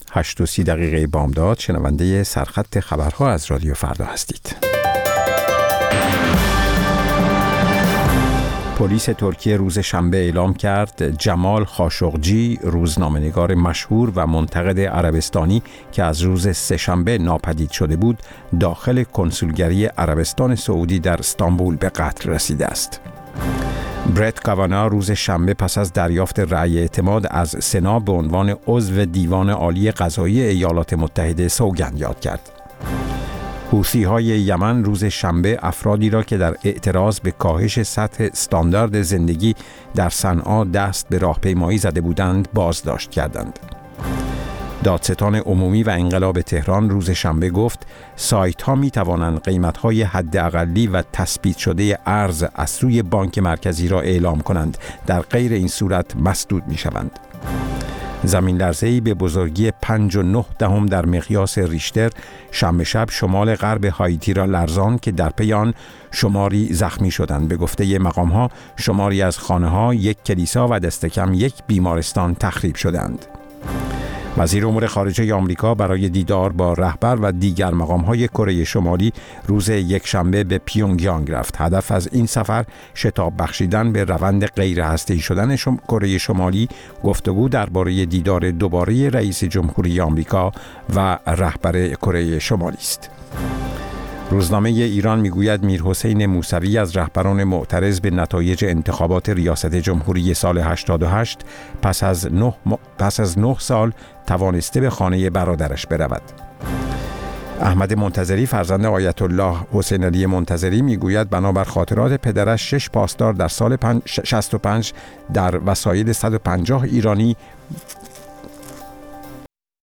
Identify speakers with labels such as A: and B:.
A: 8:30 بامداد شنونده سرخط خبرها از رادیو فردا هستید. پلیس ترکیه روز شنبه اعلام کرد جمال خاشقجی، روزنامه‌نگار مشهور و منتقد عربستانی که از روز سه‌شنبه ناپدید شده بود، داخل کنسولگری عربستان سعودی در استانبول به قتل رسیده است. برت کاوانا روز شنبه پس از دریافت رأی اعتماد از سنا به عنوان عضو دیوان عالی قضایی ایالات متحده سوگند یاد کرد. حوثی‌های یمن روز شنبه افرادی را که در اعتراض به کاهش سطح استاندارد زندگی در صنعا دست به راهپیمایی زده بودند بازداشت کردند. دادستان عمومی و انقلاب تهران روز شنبه گفت سایت‌ها می‌توانند قیمت‌های حداقلی و تثبیت شده ارز از سوی بانک مرکزی را اعلام کنند، در غیر این صورت مسدود می‌شوند. زمین لرزه‌ای به بزرگی 5.9 در مقیاس ریشتر شنبه شب شمال غرب هایتی را لرزان که در پی آن شماری زخمی شدند. به گفته مقام‌ها شماری از خانه‌ها، یک کلیسا و دست کم یک بیمارستان تخریب شدند. وزیر امور خارجه آمریکا برای دیدار با رهبر و دیگر مقام‌های کره شمالی روز یکشنبه به پیونگیانگ رفت. هدف از این سفر شتاب بخشیدن به روند غیر هسته‌ای شدن کره شمالی، گفتگو درباره دیدار دوباره رئیس جمهوری آمریکا و رهبر کره شمالی است. روزنامه ایران میگوید میرحسین موسوی از رهبران معترض به نتایج انتخابات ریاست جمهوری سال 88 پس از 9 سال توانسته به خانه برادرش برود. احمد منتظری فرزند آیت الله حسین علی منتظری میگوید بنابر خاطرات پدرش 6 پاسدار در سال 65 در وسایل 150 ایرانی